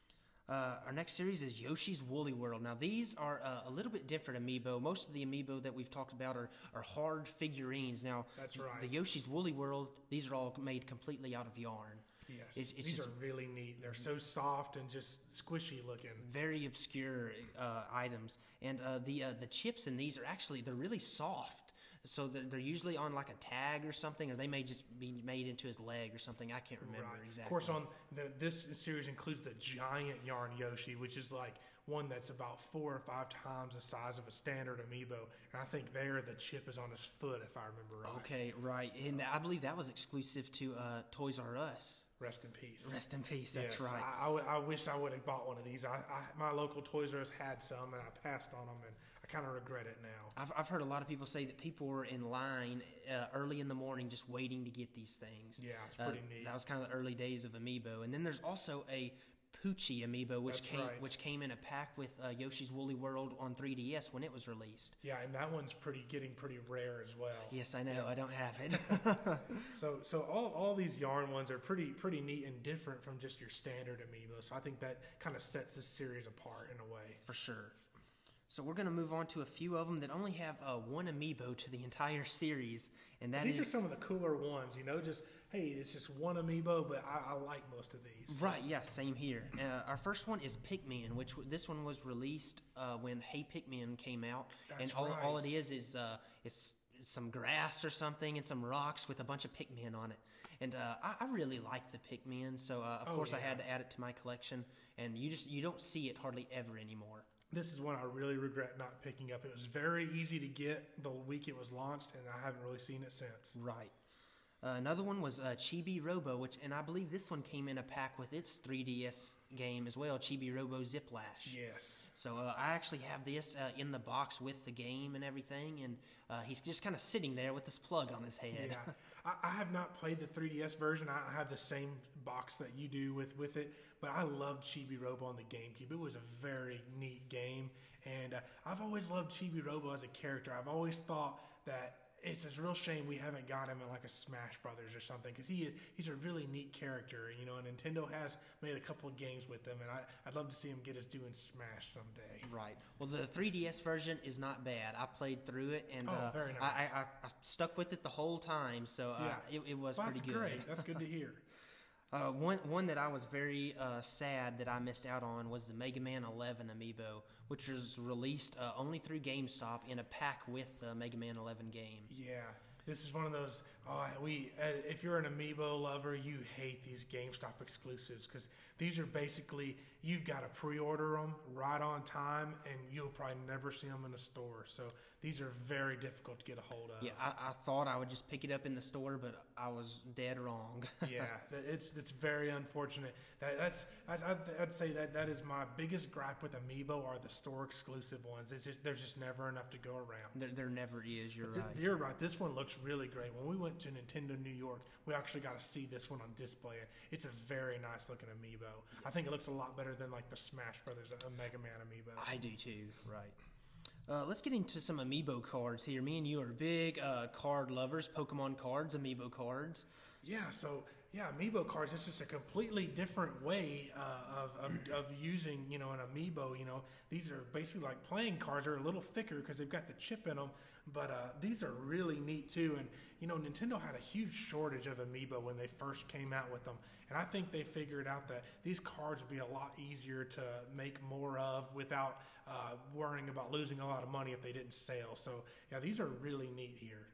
Uh, our next series is Yoshi's Woolly World. Now, these are uh, a little bit different amiibo. Most of the amiibo that we've talked about are, are hard figurines. Now, that's right. The Yoshi's Woolly World, these are all made completely out of yarn. Yes, it's, it's these just are really neat. They're so soft and just squishy looking. Very obscure uh, items, and uh, the uh, the chips in these are actually they're really soft. So they're, they're usually on like a tag or something, or they may just be made into his leg or something. I can't remember right. exactly. Of course, on the, this series includes the giant yarn Yoshi, which is like one that's about four or five times the size of a standard amiibo. And I think there the chip is on his foot, if I remember right. Okay, right, and I believe that was exclusive to uh, Toys R Us. Rest in peace. Rest in peace. That's yes, right. I, I, I wish I would have bought one of these. I, I, my local Toys R Us had some, and I passed on them, and I kind of regret it now. I've, I've heard a lot of people say that people were in line uh, early in the morning just waiting to get these things. Yeah, it's pretty uh, neat. That was kind of the early days of Amiibo. And then there's also a Poochie amiibo, which That's came right. which came in a pack with uh, Yoshi's Woolly World on three D S when it was released. Yeah, and that one's pretty getting pretty rare as well. Yes, I know. Yeah. I don't have it. so so all, all these yarn ones are pretty pretty neat and different from just your standard amiibo. So I think that kind of sets this series apart in a way. For sure. So we're going to move on to a few of them that only have uh, one amiibo to the entire series, and that these is... are some of the cooler ones. You know, just hey, it's just one amiibo, but I, I like most of these. Right, yeah, same here. Uh, our first one is Pikmin, which w- this one was released uh, when Hey Pikmin came out. That's and all, right. all it is is uh, it's, it's some grass or something and some rocks with a bunch of Pikmin on it. And uh, I, I really like the Pikmin, so uh, of oh, course yeah. I had to add it to my collection. And you just you don't see it hardly ever anymore. This is one I really regret not picking up. It was very easy to get the week it was launched, and I haven't really seen it since. Right. Uh, another one was uh, Chibi Robo, which, and I believe this one came in a pack with its three D S game as well, Chibi Robo Ziplash. Yes. So uh, I actually have this uh, in the box with the game and everything, and uh, he's just kind of sitting there with this plug on his head. Yeah. I, I have not played the three D S version. I have the same box that you do with, with it, but I loved Chibi Robo on the GameCube. It was a very neat game, and uh, I've always loved Chibi Robo as a character. I've always thought that it's a real shame we haven't got him in like a Smash Brothers or something, because he he's a really neat character, you know. And Nintendo has made a couple of games with him, and I, I'd love to see him get us doing Smash someday. Right. Well, the three D S version is not bad. I played through it, and oh, uh, very nice. I, I, I stuck with it the whole time, so uh, yeah. it, it was well, pretty that's good. Great. That's good to hear. Uh, one one that I was very uh, sad that I missed out on was the Mega Man eleven amiibo, which was released uh, only through GameStop in a pack with the Mega Man eleven game. Yeah. This is one of those, oh, we. Uh, if you're an amiibo lover, you hate these GameStop exclusives, because these are basically, you've got to pre-order them right on time, and you'll probably never see them in the store. So these are very difficult to get a hold of. Yeah, I, I thought I would just pick it up in the store, but I was dead wrong. yeah, it's it's very unfortunate. That, that's I'd, I'd say that that is my biggest gripe with amiibo are the store exclusive ones. It's just, there's just never enough to go around. There, there never is. You're th- right. You're right. This one looks really great. When we went to Nintendo New York, we actually got to see this one on display. It's a very nice looking amiibo. I think it looks a lot better than like the Smash Brothers a Mega Man amiibo. I do too. Right. Uh, let's get into some amiibo cards here. Me and you are big uh, card lovers, Pokemon cards, amiibo cards. Yeah, so yeah, amiibo cards. It's just a completely different way uh, of, of of using, you know, an amiibo. You know, these are basically like playing cards. They're a little thicker because they've got the chip in them. But uh, these are really neat too. And you know, Nintendo had a huge shortage of amiibo when they first came out with them. And I think they figured out that these cards would be a lot easier to make more of without uh, worrying about losing a lot of money if they didn't sell. So yeah, these are really neat here.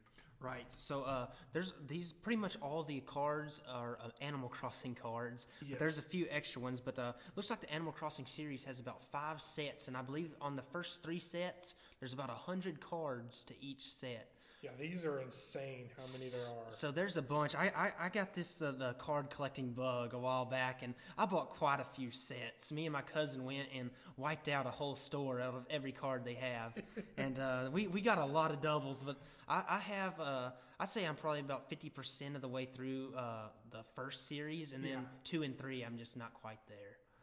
Right. So uh, there's these pretty much all the cards are uh, Animal Crossing cards. Yes. But there's a few extra ones, but uh, looks like the Animal Crossing series has about five sets, and I believe on the first three sets there's about a hundred cards to each set. Yeah, these are insane how many there are. So there's a bunch. I, I, I got this the, the card collecting bug a while back, and I bought quite a few sets. Me and my cousin went and wiped out a whole store out of every card they have, and uh, we we got a lot of doubles. But I, I have uh, I'd say I'm probably about fifty percent of the way through uh, the first series, and then Yeah. two and three I'm just not quite there.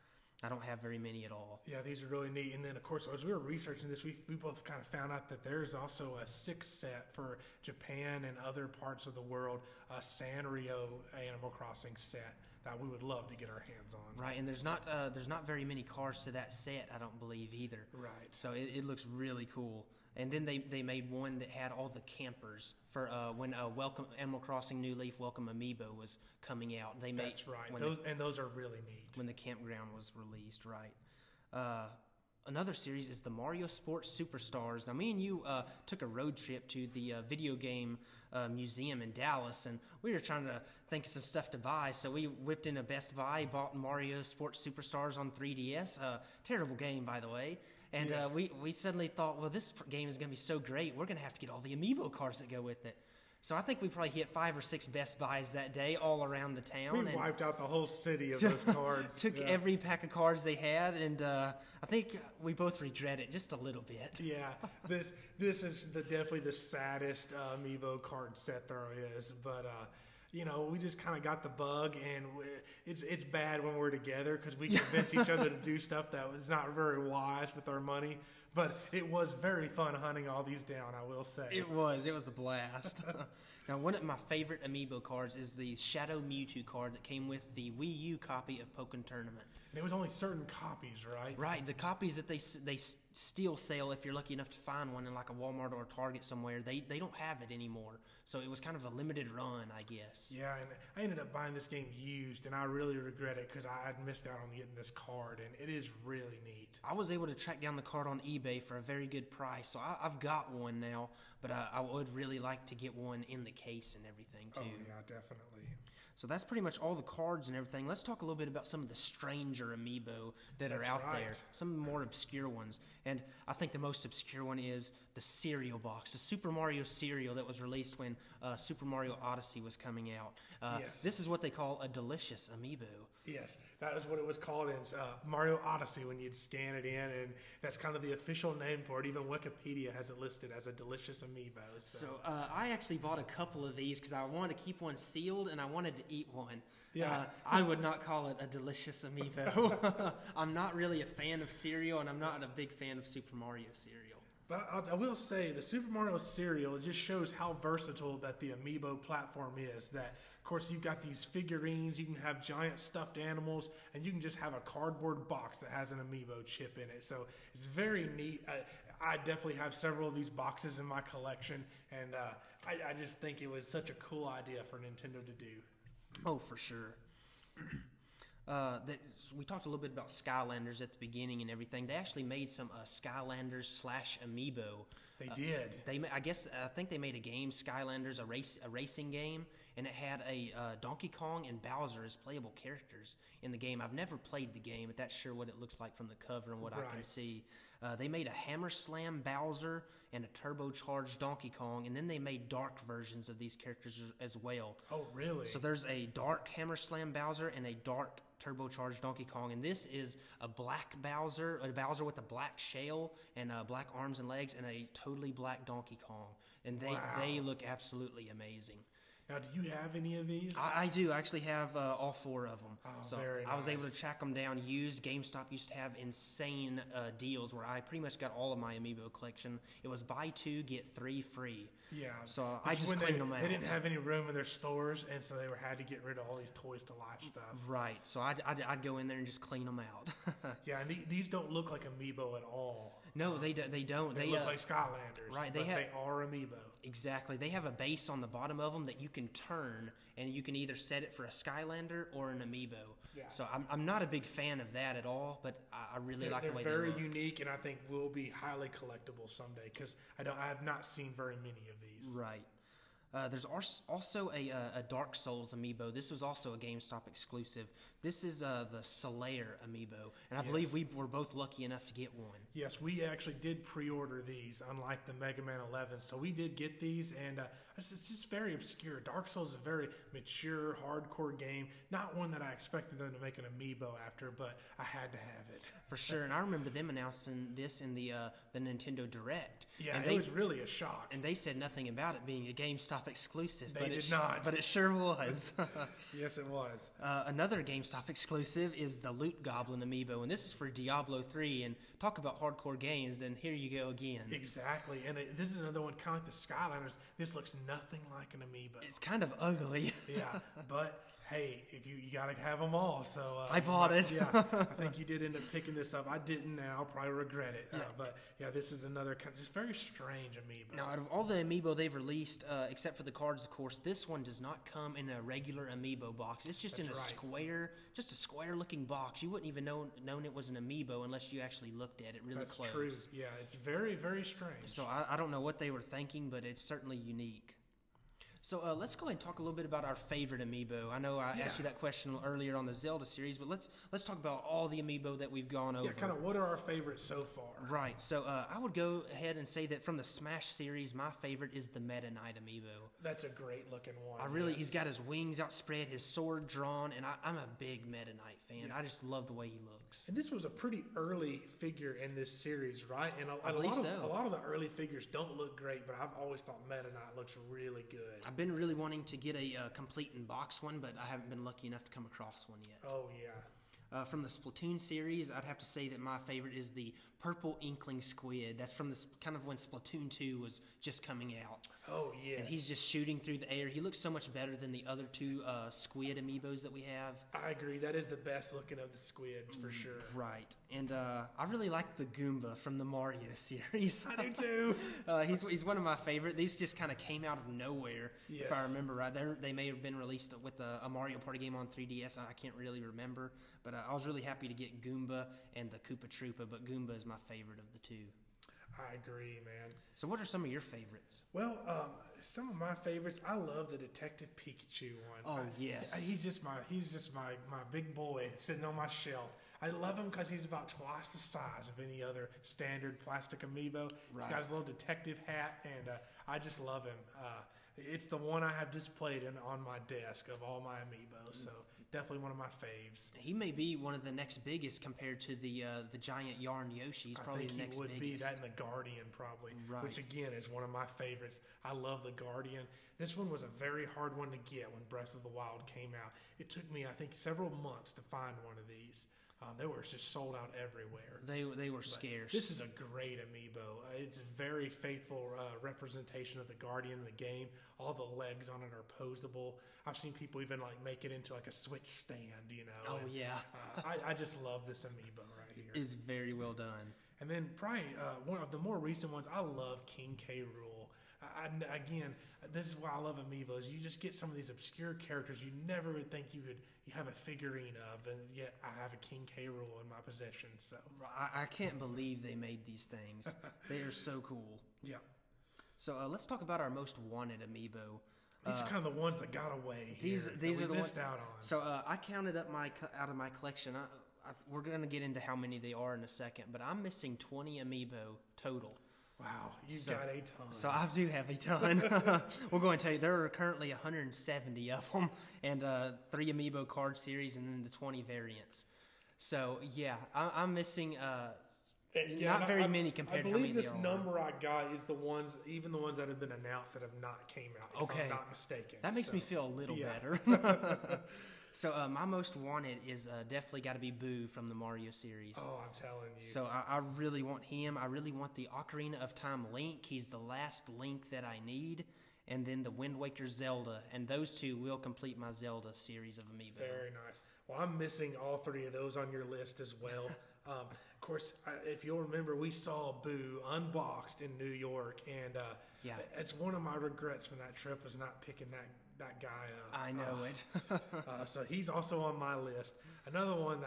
I don't have very many at all. Yeah, these are really neat. And then, of course, as we were researching this, we, we both kind of found out that there's also a sixth set for Japan and other parts of the world, a Sanrio Animal Crossing set that we would love to get our hands on. Right, and there's not uh, there's not very many cards to that set, I don't believe either. Right. So it, it looks really cool. And then they, they made one that had all the campers for uh, when uh, Welcome Animal Crossing New Leaf Welcome Amiibo was coming out. They made That's right. when Those, the, and those are really neat. when the campground was released, right? Uh, another series is the Mario Sports Superstars. Now, me and you uh, took a road trip to the uh, video game uh, museum in Dallas, and we were trying to think of some stuff to buy. So we whipped into Best Buy, bought Mario Sports Superstars on three D S. Uh, terrible game, by the way. And Yes. uh, we, we suddenly thought, well, this game is going to be so great, we're going to have to get all the Amiibo cards that go with it. So I think we probably hit five or six Best Buys that day all around the town. We and wiped out the whole city of those cards. Took Yeah. every pack of cards they had, and uh, I think we both regret it just a little bit. Yeah, this this is the definitely the saddest uh, Amiibo card set there is. But uh, you know, we just kind of got the bug, and we, it's it's bad when we're together because we convince each other to do stuff that was not very wise with our money. But it was very fun hunting all these down, I will say. It was. It was a blast. Now, one of my favorite Amiibo cards is the Shadow Mewtwo card that came with the Wii U copy of Pokken Tournament. And it was only certain copies, right? Right, the copies that they s- they s- still sell, if you're lucky enough to find one in like a Walmart or a Target somewhere, they they don't have it anymore. So it was kind of a limited run, I guess. Yeah, and I ended up buying this game used, and I really regret it because I had missed out on getting this card, and it is really neat. I was able to track down the card on eBay for a very good price, so I, I've got one now. But I, I would really like to get one in the case and everything too. Oh yeah, definitely. So that's pretty much all the cards and everything. Let's talk a little bit about some of the stranger Amiibo that are That's out right. there. Some more obscure ones. And I think the most obscure one is the cereal box, the Super Mario cereal that was released when uh, Super Mario Odyssey was coming out. Uh, Yes. This is what they call a delicious Amiibo. Yes, that was what it was called in uh, Mario Odyssey when you'd scan it in, and that's kind of the official name for it. Even Wikipedia has it listed as a delicious amiibo. So, So uh, I actually bought a couple of these because I wanted to keep one sealed and I wanted to eat one. Yeah. Uh, I would not call it a delicious Amiibo. I'm not really a fan of cereal, and I'm not a big fan of Super Mario cereal. but I, I will say the Super Mario cereal, it just shows how versatile that the amiibo platform is. That, of course, you've got these figurines, you can have giant stuffed animals, and you can just have a cardboard box that has an amiibo chip in it. So it's very neat. I, I definitely have several of these boxes in my collection, and uh, I, I just think it was such a cool idea for Nintendo to do. Oh, for sure. Uh, that, we talked a little bit about Skylanders at the beginning and everything. They actually made some uh, Skylanders slash Amiibo. They Uh, did. They, ma- I guess, I think they made a game, Skylanders, a race, a racing game, and it had a uh, Donkey Kong and Bowser as playable characters in the game. I've never played the game, but that's sure what it looks like from the cover and what I can Right. see. Uh, they made a Hammer Slam Bowser and a turbocharged Donkey Kong, and then they made dark versions of these characters as, as well. Oh, really? So there's a dark Hammer Slam Bowser and a dark turbocharged Donkey Kong, and this is a black Bowser, a Bowser with a black shell and uh, black arms and legs, and a totally black Donkey Kong, and they Wow. they look absolutely amazing. Now, do you have any of these? I, I do. I actually have uh, all four of them. Oh, so very I was able to nice. track them down used. GameStop used to have insane uh, deals where I pretty much got all of my Amiibo collection. It was buy two, get three free. Yeah. So This I is just when cleaned they, them out. They didn't have any room in their stores, and so they were had to get rid of all these toys to life stuff. Right. So I'd, I'd, I'd go in there and just clean them out. Yeah, and the, these don't look like Amiibo at all. No, they do, they don't. They, They, look uh, like Skylanders. right, they but have- they are Amiibo. Exactly. They have a base on the bottom of them that you can turn, and you can either set it for a Skylander or an Amiibo. Yeah. So I'm, I'm not a big fan of that at all, but I, I really They're, like they're the way very they look. unique, and I think will be highly collectible someday because I don't. I have not seen very many of these. Right. Uh, there's ars- also a, uh, a Dark Souls amiibo. This was also a GameStop exclusive. This is uh, the Slayer amiibo, and I Yes. believe we were both lucky enough to get one. Yes, we actually did pre-order these, unlike the Mega Man eleven. So we did get these, and uh, it's, it's just very obscure. Dark Souls is a very mature, hardcore game. Not one that I expected them to make an amiibo after, but I had to have it. For sure, and I remember them announcing this in the uh, the Nintendo Direct. Yeah, and it they, was really a shock. And they said nothing about it being a GameStop exclusive. They but did it sh- not. But it sure was. Yes, it was. Uh, another GameStop exclusive is the Loot Goblin amiibo, and this is for Diablo three. And talk about hardcore games, then here you go again. Exactly, and it, this is another one kind of like the Skylanders. This looks nothing like an amiibo. It's kind of ugly. Yeah, but hey, if you you gotta have them all. So uh, I bought it. Yeah, I think you did end up picking this up. I didn't, and I'll probably regret it. Uh, Yeah. but yeah, this is another kind of just very strange amiibo. Now, out of all the amiibo they've released, uh, except for the cards, of course, this one does not come in a regular amiibo box. It's just That's in a right. square, just a square-looking box. You wouldn't even know known it was an amiibo unless you actually looked at it really That's close. true. Yeah, it's very very strange. So I, I don't know what they were thinking, but it's certainly unique. So uh, let's go ahead and talk a little bit about our favorite amiibo. I know I Yeah. asked you that question earlier on the Zelda series, but let's let's talk about all the amiibo that we've gone over. Yeah, kind of what are our favorites so far? Right. So uh, I would go ahead and say that from the Smash series, my favorite is the Meta Knight amiibo. That's a great looking one. I really, yes. he's got his wings outspread, his sword drawn, and I, I'm a big Meta Knight fan. I just love the way he looks. And this was a pretty early figure in this series, right? And a, I a believe lot of, so. a lot of the early figures don't look great, but I've always thought Meta Knight looks really good. I've been really wanting to get a uh, complete in box one, but I haven't been lucky enough to come across one yet. Oh yeah. Uh, from the Splatoon series, I'd have to say that my favorite is the Purple Inkling Squid. That's from the s- kind of when Splatoon two was just coming out. Oh yes. And he's just shooting through the air. He looks so much better than the other two uh, squid amiibos that we have. I agree. That is the best looking of the squids for sure. Right. And uh, I really like the Goomba from the Mario series. I do too. uh, he's, he's one of my favorite. These just kind of came out of nowhere, Yes. if I remember right. They're, they may have been released with a, a Mario Party game on three D S. I can't really remember. But uh, I was really happy to get Goomba and the Koopa Troopa, but Goomba is my favorite of the two. I agree, man. So what are some of your favorites? Well, um, some of my favorites. I love the Detective Pikachu one. Oh, I- yes. I- he's just my he's just my my big boy sitting on my shelf. I love him because he's about twice the size of any other standard plastic amiibo. He's got his little detective hat, and uh, I just love him. Uh, it's the one I have displayed in, on my desk of all my amiibos. So definitely one of my faves. He may be one of the next biggest compared to the uh, the giant Yarn Yoshi. He's probably I think the next he would biggest. be that and the Guardian probably, Right. which again is one of my favorites. I love the Guardian. This one was a very hard one to get when Breath of the Wild came out. It took me, I think, several months to find one of these. Um, they were just sold out everywhere. They they were But scarce. This is a great amiibo. Uh, it's a very faithful uh, representation of the Guardian in the game. All the legs on it are posable. I've seen people even like make it into like a Switch stand, you know. Oh, and, yeah. uh, I, I just love this amiibo right here. is very well done. And then probably uh, one of the more recent ones, I love King K. Rool. I, I- again, this is why I love amiibos. You just get some of these obscure characters you never would think you could you have a figurine of, and yet I have a King K. Rool in my possession. So I, I can't believe they made these things. They are so cool. yeah, So uh, let's talk about our most wanted amiibo. these Uh, are kind of the ones that got away. These here, these that are we the missed ones. out on. So uh, I counted up my co- out of my collection. I, I, we're gonna get into how many they are in a second, but I'm missing twenty amiibo total. Wow, you've So- got a ton. So I do have a ton. We're going to tell you there are currently one hundred seventy of them, and uh, three amiibo card series, and then the twenty variants. So yeah, I, I'm missing. Uh, And, not and very I, many compared I to how believe many this there are. number I got is the ones, even the ones that have been announced that have not came out. If Okay. I'm not mistaken. That makes So, me feel a little yeah. better. So uh, my most wanted is uh, definitely got to be Boo from the Mario series. Oh, I'm telling you. So I, I really want him. I really want the Ocarina of Time Link. He's the last Link that I need. And then the Wind Waker Zelda. And those two will complete my Zelda series of amiibo. Very nice. Well, I'm missing all three of those on your list as well. um, of course, I- if you'll remember, we saw Boo unboxed in New York, and uh, Yeah. it's one of my regrets from that trip was not picking that that guy up. I know Uh, it. uh, so he's also on my list. Another one that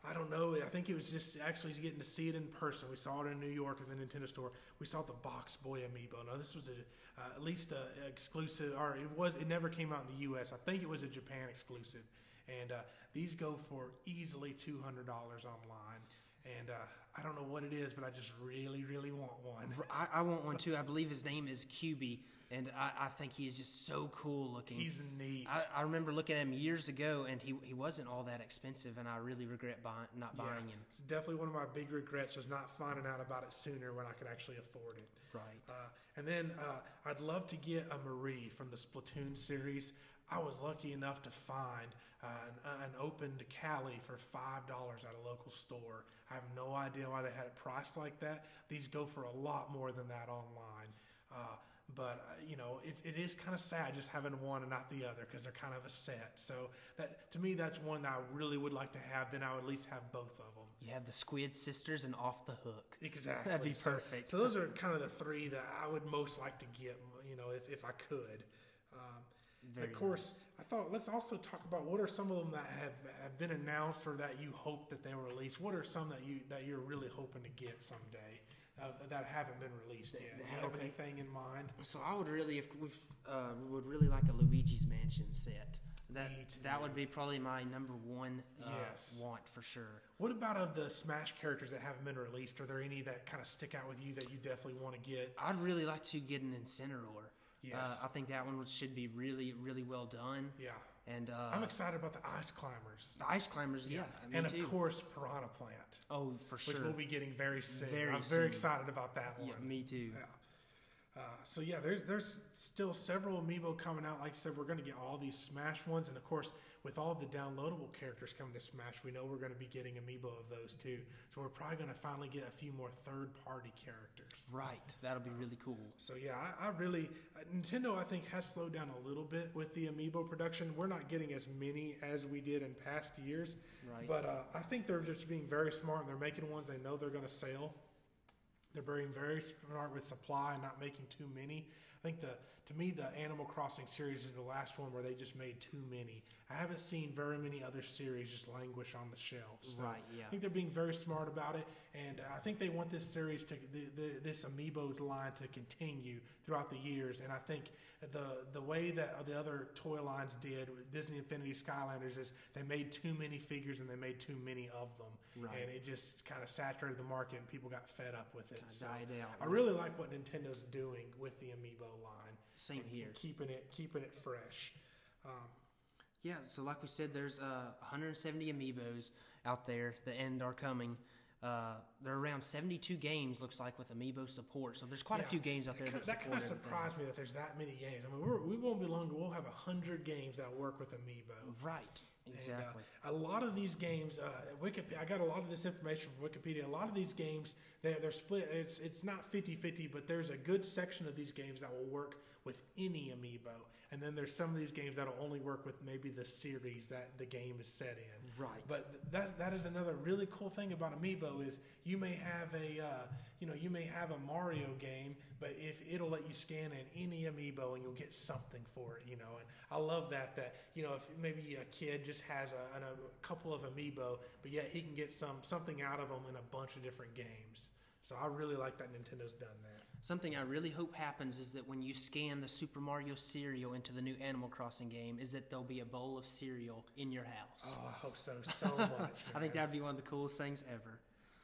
I don't know. I think it was just actually getting to see it in person. We saw it in New York at the Nintendo store. We saw the Box Boy amiibo. Now this was a, uh, at least a, a exclusive, or it was. It never came out in the U S. I think it was a Japan exclusive. And uh, these go for easily two hundred dollars online. And uh, I don't know what it is, but I just really, really want one. I, I want one too. I believe his name is Q B, and I, I think he is just so cool looking. He's neat. I, I remember looking at him years ago, and he he wasn't all that expensive, and I really regret buying, not Yeah, buying him. It's definitely one of my big regrets was not finding out about it sooner when I could actually afford it. Right. Uh, and then uh, I'd love to get a Marie from the Splatoon series. I was lucky enough to find uh, an, an opened Cali for five dollars at a local store. I have no idea why they had it priced like that. These go for a lot more than that online. Uh, but, uh, you know, it, it is kind of sad just having one and not the other because they're kind of a set. So that to me, that's one that I really would like to have. Then I would at least have both of them. You have the Squid Sisters and Off the Hook. Exactly. That'd be So- perfect. So, those are kind of the three that I would most like to get, you know, if, if I could. Um, Very of course, nice. I thought let's also talk about what are some of them that have, have been announced or that you hope that they were released. What are some that you that you're really hoping to get someday uh, that haven't been released yet? Do you have Okay. anything in mind? So I would really, if we uh, would really like a Luigi's Mansion set. That Me too. that would be probably my number one uh, Yes. want for sure. What about of the Smash characters that haven't been released? Are there any that kind of stick out with you that you definitely want to get? I'd really like to get an Incineroar. Yes. Uh, I think that one should be really, really well done. Yeah. And uh, I'm excited about the Ice Climbers. the Ice Climbers, yeah, me and too. of course, Piranha Plant, Oh, for which sure. we'll be getting very soon. Very I'm soon. very excited about that one. Yeah, me too. Yeah. Uh, so yeah, there's there's still several amiibo coming out. Like I said, we're going to get all these Smash ones, and of course, with all the downloadable characters coming to Smash, we know we're going to be getting amiibo of those too. So we're probably going to finally get a few more third-party characters. Right, that'll be really cool. So yeah, I, I really uh, Nintendo I think has slowed down a little bit with the amiibo production. We're not getting as many as we did in past years, Right. but uh, I think they're just being very smart and they're making ones they know they're going to sell. They're being very smart with supply and not making too many. I think the to me the Animal Crossing series is the last one where they just made too many. I haven't seen very many other series just languish on the shelves. So Right, yeah. I think they're being very smart about it, and I think they want this series to the, the, this amiibo line to continue throughout the years. And I think the the way that the other toy lines did with Disney Infinity Skylanders is they made too many figures and they made too many of them, Right. and it just kind of saturated the market and people got fed up with it. Kinda So died out, I yeah. really like what Nintendo's doing with the amiibo line. Same and- here. and keeping it keeping it fresh. Um, Yeah, so like we said, there's uh, one hundred seventy amiibos out there. The end are coming. Uh, there are around seventy-two games, looks like, with amiibo support. So there's quite Yeah. a few games out there that, that kind support of everything. surprised me that there's that many games. I mean, we're, we won't be long. We'll have a hundred games that work with amiibo. Right, exactly. And, uh, a lot of these games, uh, Wikipedia, I got a lot of this information from Wikipedia. A lot of these games, they're, they're split. It's it's not fifty-fifty, but there's a good section of these games that will work with any amiibo. And then there's some of these games that'll only work with maybe the series that the game is set in. Right. But th- that that is another really cool thing about amiibo is you may have a uh, you know you may have a Mario game, but if it'll let you scan in any amiibo and you'll get something for it, you know. And I love that that you know if maybe a kid just has a, an, a couple of amiibo, but yet he can get some something out of them in a bunch of different games. So I really like that Nintendo's done that. Something I really hope happens is that when you scan the Super Mario cereal into the new Animal Crossing game, is that there'll be a bowl of cereal in your house. Oh, I hope so so much. I think man. that'd be one of the coolest things ever.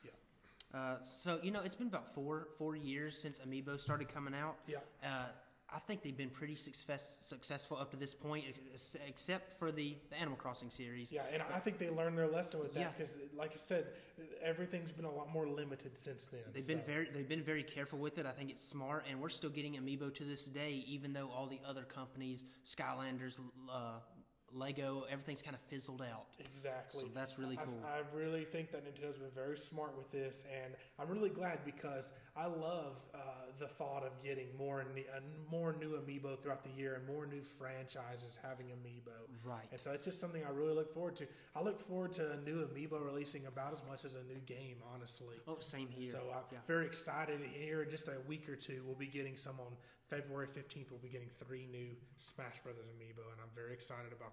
Yeah. Uh, so you know, it's been about four four years since Amiibo started coming out. Yeah. Uh, I think they've been pretty success, successful up to this point, ex- except for the, the Animal Crossing series. Yeah, and I think they learned their lesson with Yeah. that because, like I said, everything's been a lot more limited since then. They've so. been very they've been very careful with it. I think it's smart, and we're still getting Amiibo to this day, even though all the other companies, Skylanders, uh, Lego, everything's kind of fizzled out. Exactly. So that's really I- cool. I, really think that Nintendo's been very smart with this, and I'm really glad because I love uh, the thought of getting more and uh, more new Amiibo throughout the year and more new franchises having Amiibo. Right. And so it's just something I really look forward to. I look forward to a new Amiibo releasing about as much as a new game, honestly. Oh, same here. So I'm Yeah. very excited. Here in just a week or two, we'll be getting some on February fifteenth. We'll be getting three new Smash Brothers Amiibo, and I'm very excited about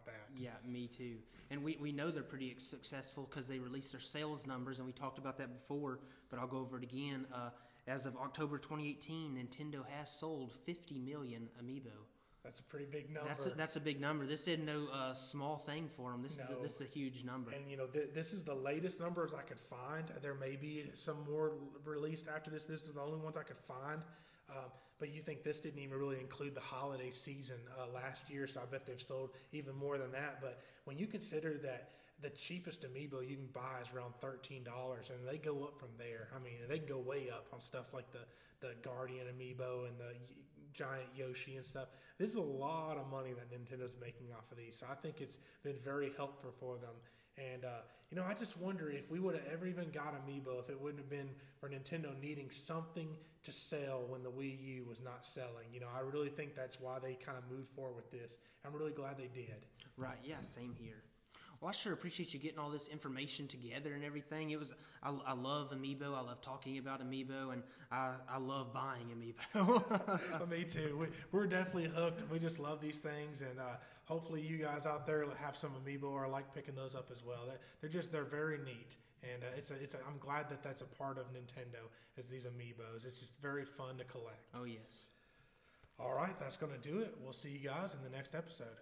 that. Yeah, me too. And we, we know they're pretty successful because they released their sales numbers, and we talked about that before, but I'll go over it again. Uh, as of October twenty eighteen, Nintendo has sold fifty million amiibo. That's a pretty big number. That's a, that's a big number. This isn't no uh, small thing for them. This, no. is a, this is a huge number. And, you know, th- this is the latest numbers I could find. There may be some more released after this. This is the only ones I could find. Um, but you think this didn't even really include the holiday season uh, last year, so I bet they've sold even more than that. But when you consider that the cheapest amiibo you can buy is around thirteen dollars, and they go up from there. I mean, they can go way up on stuff like the, the Guardian amiibo and the giant Yoshi and stuff. This is a lot of money that Nintendo's making off of these, so I think it's been very helpful for them. And, uh, you know, I just wonder if we would have ever even got Amiibo if it wouldn't have been for Nintendo needing something to sell when the Wii U was not selling. You know, I really think that's why they kind of moved forward with this. I'm really glad they did. Right, yeah, same here. Well, I sure appreciate you getting all this information together and everything. It was, I, I love Amiibo. I love talking about Amiibo, and I, I love buying Amiibo. Me too. We, we're definitely hooked. We just love these things, and uh, hopefully you guys out there have some Amiibo or like picking those up as well. They're, they're just, they're very neat. And uh, it's a, it's a, I'm glad that that's a part of Nintendo, is these Amiibos. It's just very fun to collect. Oh, yes. All right, that's going to do it. We'll see you guys in the next episode.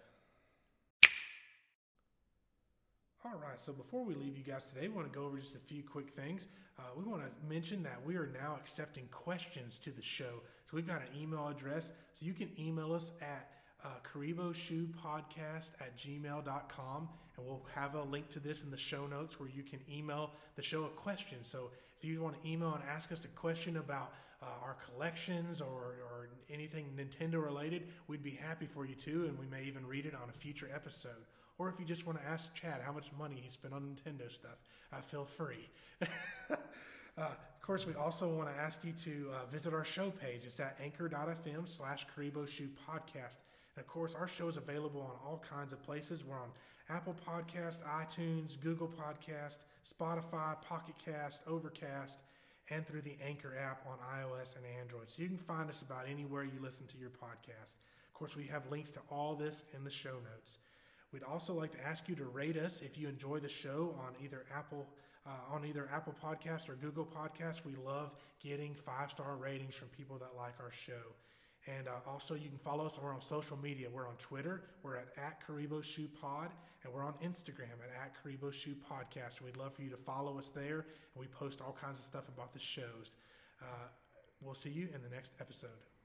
All right, so before we leave you guys today, we want to go over just a few quick things. Uh, we want to mention that we are now accepting questions to the show. So we've got an email address, so you can email us at uh, KariboShoePodcast at gmail dot com, and we'll have a link to this in the show notes where you can email the show a question. So if you want to email and ask us a question about uh, our collections or, or anything Nintendo related, we'd be happy for you too, and we may even read it on a future episode. Or if you just want to ask Chad how much money he spent on Nintendo stuff, uh, feel free. uh, of course, we also want to ask you to uh, visit our show page. It's at anchor.fm slash Karibo Shoe Podcast. And of course, our show is available on all kinds of places. We're on Apple Podcast, iTunes, Google Podcast, Spotify, Pocket Cast, Overcast, and through the Anchor app on iOS and Android. So you can find us about anywhere you listen to your podcast. Of course, we have links to all this in the show notes. We'd also like to ask you to rate us if you enjoy the show on either Apple uh, on either Apple Podcast or Google Podcast. We love getting five-star ratings from people that like our show. And uh, also, you can follow us. We're on social media. We're on Twitter. We're at, at Karibo Shoe Pod, and we're on Instagram at, at Karibo Shoe Podcast. We'd love for you to follow us there, and we post all kinds of stuff about the shows. Uh, we'll see you in the next episode.